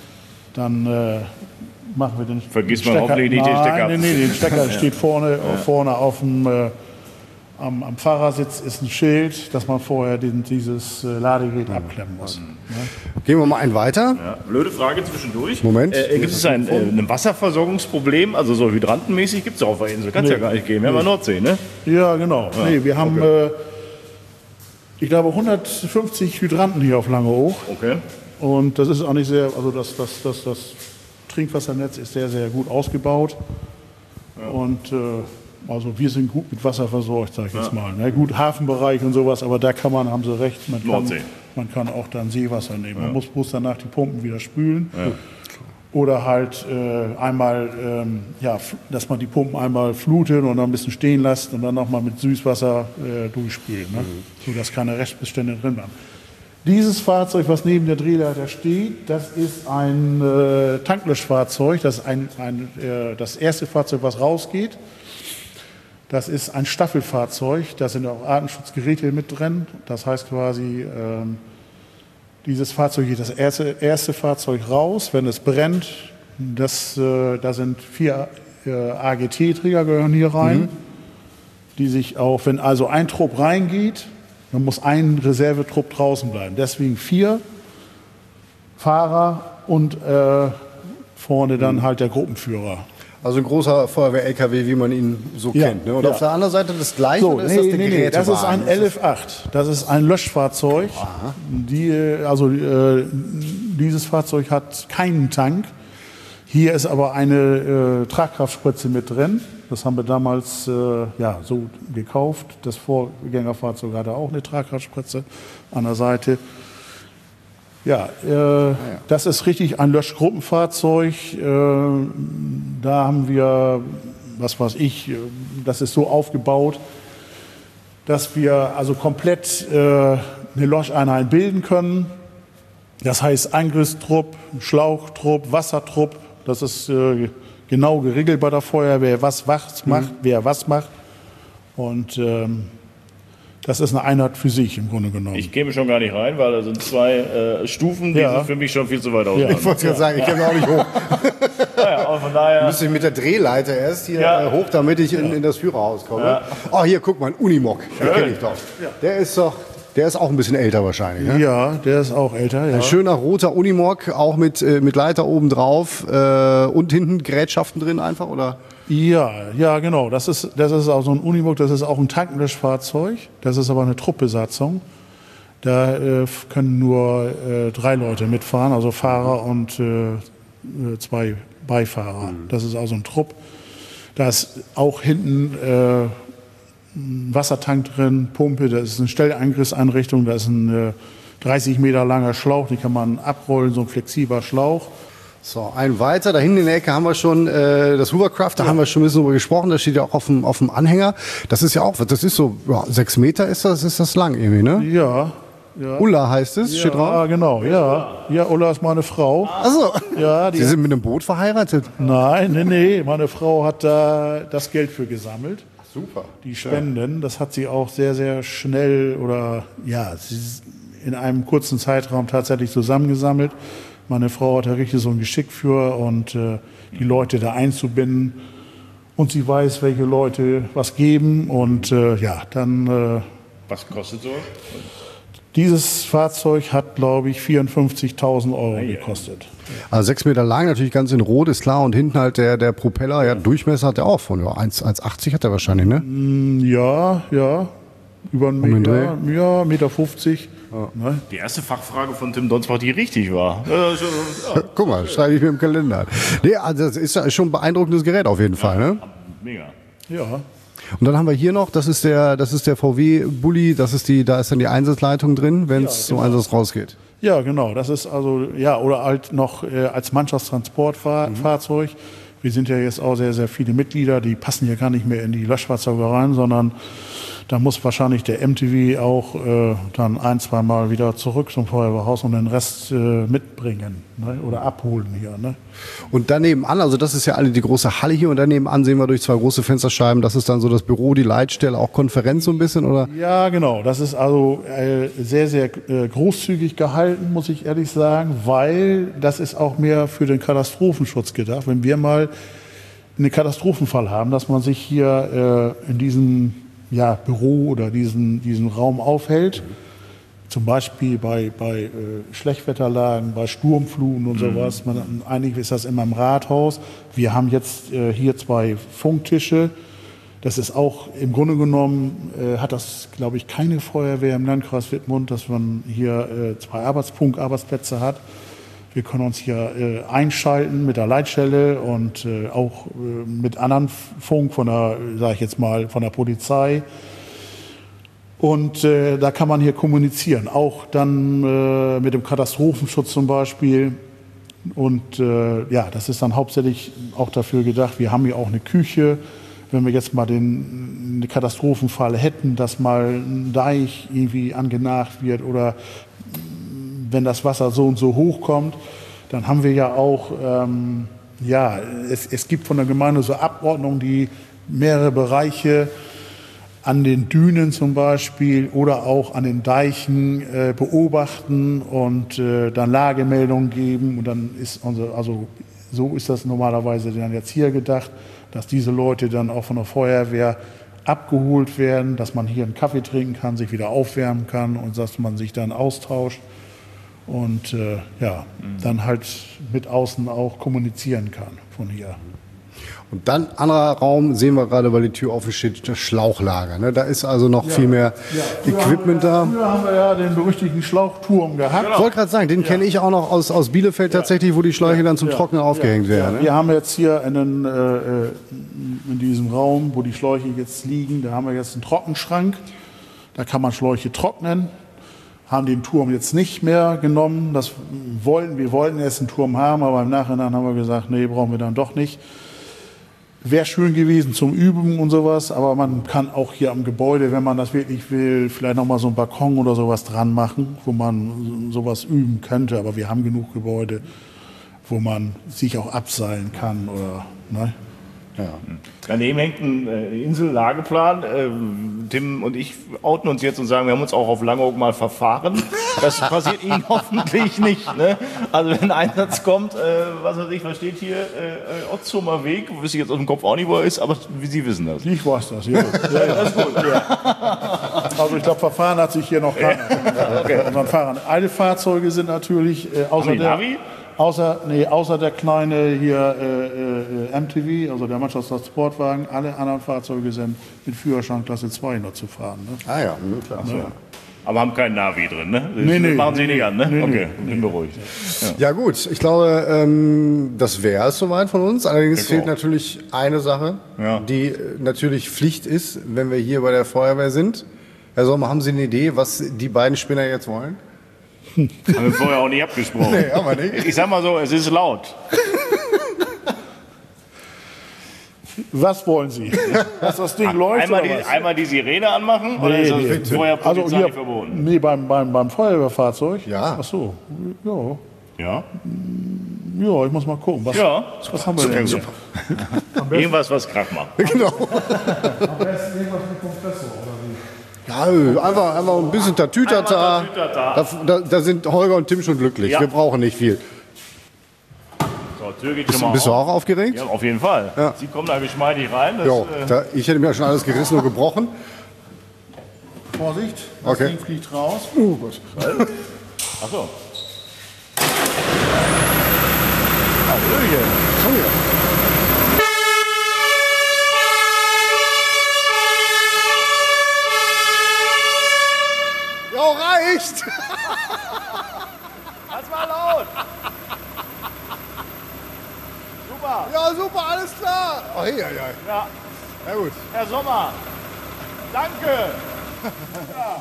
dann äh, machen wir den Vergisst man Stecker. hoffentlich nicht den Nein, Stecker. Nee, nee, den Stecker steht vorne, vorne auf dem, äh, Am, am Fahrersitz ist ein Schild, dass man vorher den, dieses äh, Ladegerät abklemmen muss. Mhm. Gehen wir mal einen weiter. Ja, blöde Frage zwischendurch. Moment. Äh, gibt es ein, äh, ein Wasserversorgungsproblem? Also so hydrantenmäßig gibt es auf der Insel. Kann es Nee. ja gar nicht geben. Wir haben ja Nordsee, ne? Ja, genau. Ja, Nee, wir haben, okay. äh, ich glaube, hundertfünfzig Hydranten hier auf Langeoog. Okay. Und das ist auch nicht sehr, also das, das, das, das Trinkwassernetz ist sehr, sehr gut ausgebaut. Ja. Und äh, also wir sind gut mit Wasser versorgt, sag ich jetzt mal. Ne? Gut, Hafenbereich und sowas, aber da kann man, haben Sie recht, man kann, Nordsee. man kann auch dann Seewasser nehmen. Ja. Man muss bloß danach die Pumpen wieder spülen. Ja. Oder halt äh, einmal, ähm, ja, f- dass man die Pumpen einmal flutet und dann ein bisschen stehen lässt und dann nochmal mit Süßwasser äh, durchspülen, ne? Mhm. Sodass keine Restbestände drin waren. Dieses Fahrzeug, was neben der Drehleiter steht, das ist ein äh, Tanklöschfahrzeug. Das ist ein, ein, äh, das erste Fahrzeug, was rausgeht. Das ist ein Staffelfahrzeug. Da sind auch Artenschutzgeräte mit drin. Das heißt quasi, ähm, dieses Fahrzeug geht das erste, erste Fahrzeug raus, wenn es brennt. Das, äh, da sind vier äh, A G T-Träger gehören hier rein, mhm. die sich auch, wenn also ein Trupp reingeht, dann muss ein Reservetrupp draußen bleiben. Deswegen vier Fahrer und äh, vorne dann halt der Gruppenführer. Also ein großer Feuerwehr-L K W, wie man ihn so Ja, kennt. Ne? Und ja. auf der anderen Seite das gleiche, So, oder ist nee, das der nee, nee, das ist ein Gerätewagen? L F acht. Das ist ein Löschfahrzeug. Die, äh, also äh, dieses Fahrzeug hat keinen Tank. Hier ist aber eine äh, Tragkraftspritze mit drin. Das haben wir damals äh, ja, so gekauft. Das Vorgängerfahrzeug hatte auch eine Tragkraftspritze an der Seite. Ja, äh, das ist richtig ein Löschgruppenfahrzeug. Äh, da haben wir, was weiß ich, äh, das ist so aufgebaut, dass wir also komplett äh, eine Löscheinheit bilden können. Das heißt Angriffstrupp, Schlauchtrupp, Wassertrupp. Das ist äh, genau geregelt bei der Feuerwehr, was was macht, mhm. wer was macht. Und ähm, das ist eine Einheit für sich im Grunde genommen. Ich käme schon gar nicht rein, weil da sind zwei äh, Stufen, die Ja. sind für mich schon viel zu weit auseinander. Ich wollte gerade sagen, ich käme auch nicht hoch. Ja, aber von daher. Müsste ich mit der Drehleiter erst hier Ja. äh, hoch, damit ich in, in das Führerhaus komme. Ja. Oh, hier, guck mal, ein Unimog. Den kenne ich doch. Der ist doch, der ist auch ein bisschen älter wahrscheinlich. Ne? Ja, der ist auch älter. Ja. Ein schöner roter Unimog, auch mit, äh, mit Leiter oben drauf äh, und hinten Gerätschaften drin einfach, oder? Ja, ja, genau. Das ist, das ist auch so ein Unimog, das ist auch ein Tanklöschfahrzeug. Das ist aber eine Truppbesatzung. Da äh, können nur äh, drei Leute mitfahren, also Fahrer und äh, zwei Beifahrer. Mhm. Das ist also ein Trupp. Da ist auch hinten äh, ein Wassertank drin, Pumpe, das ist eine Stelleingriffseinrichtung, da ist ein äh, dreißig Meter langer Schlauch, den kann man abrollen, so ein flexibler Schlauch. So, ein weiter. Da hinten in der Ecke haben wir schon äh, das Hovercraft, da ja. haben wir schon ein bisschen drüber gesprochen, das steht ja auch auf dem, auf dem Anhänger. Das ist ja auch, das ist so, ja, sechs Meter ist das, ist das lang irgendwie, ne? Ja. Ja. Ulla heißt es, Ja, steht drauf? genau, ja. Ja, Ulla ist meine Frau. Ach so. Ja, die Sie sind mit einem Boot verheiratet? Nein, nee, nee. Meine Frau hat da das Geld für gesammelt. Super. Die Spenden, das hat sie auch sehr, sehr schnell oder ja, sie ist in einem kurzen Zeitraum tatsächlich zusammengesammelt. Meine Frau hat da richtig so ein Geschick für und äh, die Leute da einzubinden. Und sie weiß, welche Leute was geben und äh, ja, dann... Äh, was kostet so? Dieses Fahrzeug hat, glaube ich, vierundfünfzigtausend Euro Ah, ja. gekostet. Also sechs Meter lang, natürlich ganz in Rot, ist klar. Und hinten halt der, der Propeller, ja, Durchmesser hat der auch von ja, eins Komma achtzig hat er wahrscheinlich, ne? Ja, ja. Über einen Um den Meter, ja, Meter fünfzig. Ja. Ne? Die erste Fachfrage von Tim Donsbach, die richtig war. Äh, so, ja. Guck mal, schreibe ich mir im Kalender. Nee, also das ist ja schon ein beeindruckendes Gerät auf jeden Fall, ne? Mega. Ja. Und dann haben wir hier noch, das ist der, das ist der V W-Bulli, das ist die, da ist dann die Einsatzleitung drin, wenn es Ja, genau. zum Einsatz rausgeht. Ja, genau. Das ist also, ja, oder halt noch äh, als Mannschaftstransportfahrzeug. Mhm. Wir sind ja jetzt auch sehr, sehr viele Mitglieder, die passen hier gar nicht mehr in die Löschfahrzeuge rein, sondern da muss wahrscheinlich der M T V auch äh, dann ein, zwei Mal wieder zurück zum Feuerwehrhaus und den Rest äh, mitbringen, ne? Oder abholen hier. Ne? Und daneben an, also das ist ja alle die große Halle hier und daneben an sehen wir durch zwei große Fensterscheiben, das ist dann so das Büro, die Leitstelle, auch Konferenz so ein bisschen, oder? Ja, genau. Das ist also äh, sehr, sehr äh, großzügig gehalten, muss ich ehrlich sagen, weil das ist auch mehr für den Katastrophenschutz gedacht. Wenn wir mal einen Katastrophenfall haben, dass man sich hier äh, in diesen ja, Büro oder diesen, diesen Raum aufhält. Zum Beispiel bei, bei äh, Schlechtwetterlagen, bei Sturmfluten und sowas. Man, eigentlich ist das immer im Rathaus. Wir haben jetzt äh, hier zwei Funktische. Das ist auch im Grunde genommen, äh, hat das, glaube ich, keine Feuerwehr im Landkreis Wittmund, dass man hier äh, zwei Arbeitspunkt-Arbeitsplätze hat. Wir können uns hier äh, einschalten mit der Leitstelle und äh, auch äh, mit anderen Funk von der, sage ich jetzt mal, von der Polizei. Und äh, da kann man hier kommunizieren, auch dann äh, mit dem Katastrophenschutz zum Beispiel. Und äh, ja, das ist dann hauptsächlich auch dafür gedacht. Wir haben hier auch eine Küche. Wenn wir jetzt mal den einen Katastrophenfall hätten, dass mal ein Deich irgendwie angenagt wird oder wenn das Wasser so und so hoch kommt, dann haben wir ja auch, ähm, ja, es, es gibt von der Gemeinde so Abordnungen, die mehrere Bereiche an den Dünen zum Beispiel oder auch an den Deichen äh, beobachten und äh, dann Lagemeldungen geben. Und dann ist unser, also so ist das normalerweise dann jetzt hier gedacht, dass diese Leute dann auch von der Feuerwehr abgeholt werden, dass man hier einen Kaffee trinken kann, sich wieder aufwärmen kann und dass man sich dann austauscht und äh, ja, mhm. dann halt mit außen auch kommunizieren kann von hier. Und dann anderer Raum, sehen wir gerade, weil die Tür offen steht, das Schlauchlager. Ne? Da ist also noch ja. viel mehr ja. Equipment da. Früher haben wir ja den berüchtigten Schlauchturm gehabt. Ich wollte gerade sagen, den ja. kenne ich auch noch aus, aus Bielefeld ja. tatsächlich, wo die Schläuche ja. dann zum ja. Trocknen ja. aufgehängt ja. werden. Ne? Wir haben jetzt hier einen, äh, in diesem Raum, wo die Schläuche jetzt liegen, da haben wir jetzt einen Trockenschrank. Da kann man Schläuche trocknen. Haben den Turm jetzt nicht mehr genommen. Das wollten, wir wollten erst einen Turm haben, aber im Nachhinein haben wir gesagt, nee, brauchen wir dann doch nicht. Wäre schön gewesen zum Üben und sowas, aber man kann auch hier am Gebäude, wenn man das wirklich will, vielleicht nochmal so einen Balkon oder sowas dran machen, wo man sowas üben könnte. Aber wir haben genug Gebäude, wo man sich auch abseilen kann. Oder, ne? Ja. Daneben hängt ein äh, Insel-Lageplan. Äh, Tim und ich outen uns jetzt und sagen, wir haben uns auch auf Langeoog mal verfahren. Das passiert Ihnen hoffentlich nicht. Ne? Also wenn ein Einsatz kommt, äh, was weiß ich, was steht hier, äh, Otzumer Weg, wüsste ich jetzt aus dem Kopf auch nicht, wo er ist, aber Sie wissen das. Ich weiß das, ja. ja, ja. Das ist gut. Ja. Also ich glaube, verfahren hat sich hier noch keiner. Okay. Unseren Fahrern. Alle Fahrzeuge sind natürlich äh, außer der... Navi? Außer, nee, außer der kleine hier äh, äh, M T V, also der Mannschaftstransportwagen, alle anderen Fahrzeuge sind mit Führerschein Klasse zwei noch zu fahren. Ne? Ah ja, klar. So. Ja. Aber haben kein Navi drin, ne? Das nee, nee, machen Sie nee, nicht an, ne? Nee, okay, nee, bin beruhigt. Ja. ja gut, ich glaube, ähm, das wäre es soweit von uns. Allerdings fehlt natürlich eine Sache, ja. die natürlich Pflicht ist, wenn wir hier bei der Feuerwehr sind. Herr Sommer, haben Sie eine Idee, was die beiden Spinner jetzt wollen? Haben wir vorher auch nicht abgesprochen. Nee, haben wir nicht. Ich sag mal so, es ist laut. Was wollen Sie? Dass das Ding läuft einmal oder die, was? Einmal die Sirene anmachen? Nee, oder ist das nee. vorher Polizei also hier, verboten? Nee, beim, beim, beim Feuerwehrfahrzeug? Ja. Ach so, ja. Ja? Ja, ich muss mal gucken. Was, ja. was haben wir super, denn hier? Super. Irgendwas, was Krach macht. Genau. Am besten irgendwas mit Kompressor, oder wie? Ja, einfach, einfach ein bisschen Tatütata. Da, da, da sind Holger und Tim schon glücklich. Ja. Wir brauchen nicht viel. So, Tür geht bist schon mal bist du auf. auch aufgeregt? Ja, auf jeden Fall. Ja. Sie kommen da geschmeidig rein. Das, jo, da, ich hätte mir schon alles gerissen und gebrochen. Vorsicht, das okay. Ding fliegt raus. Oh Gott. Ach so. Hallöchen. Oh ja. Jo, reicht! Das war laut! Super! Ja, super, alles klar! Oh, hey, hey, hey. Ja. Ja, gut. Herr Sommer, danke! Ja.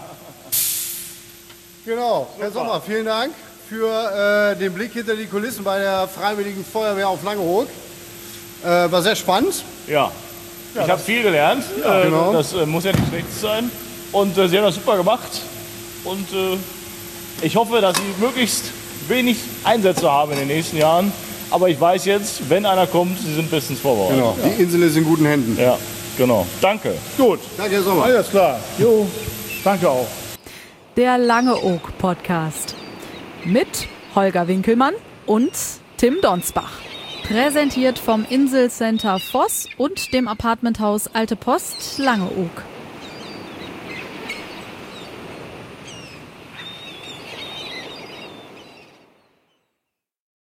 Genau, super. Herr Sommer, vielen Dank für äh, den Blick hinter die Kulissen bei der Freiwilligen Feuerwehr auf Langeoog. Äh, war sehr spannend. Ja, ja ich habe viel gelernt. Ja, äh, genau. Das äh, muss ja nicht schlecht sein. Und äh, Sie haben das super gemacht. Und äh, ich hoffe, dass Sie möglichst wenig Einsätze haben in den nächsten Jahren. Aber ich weiß jetzt, wenn einer kommt, Sie sind bestens vorbereitet. Genau, ja. Die Insel ist in guten Händen. Ja, genau. Danke. Gut. Danke, Herr Sommer. Alles klar. Jo, danke auch. Der Langeoog-Podcast mit Holger Winkelmann und Tim Donsbach. Präsentiert vom Inselcenter Voss und dem Apartmenthaus Alte Post Langeoog.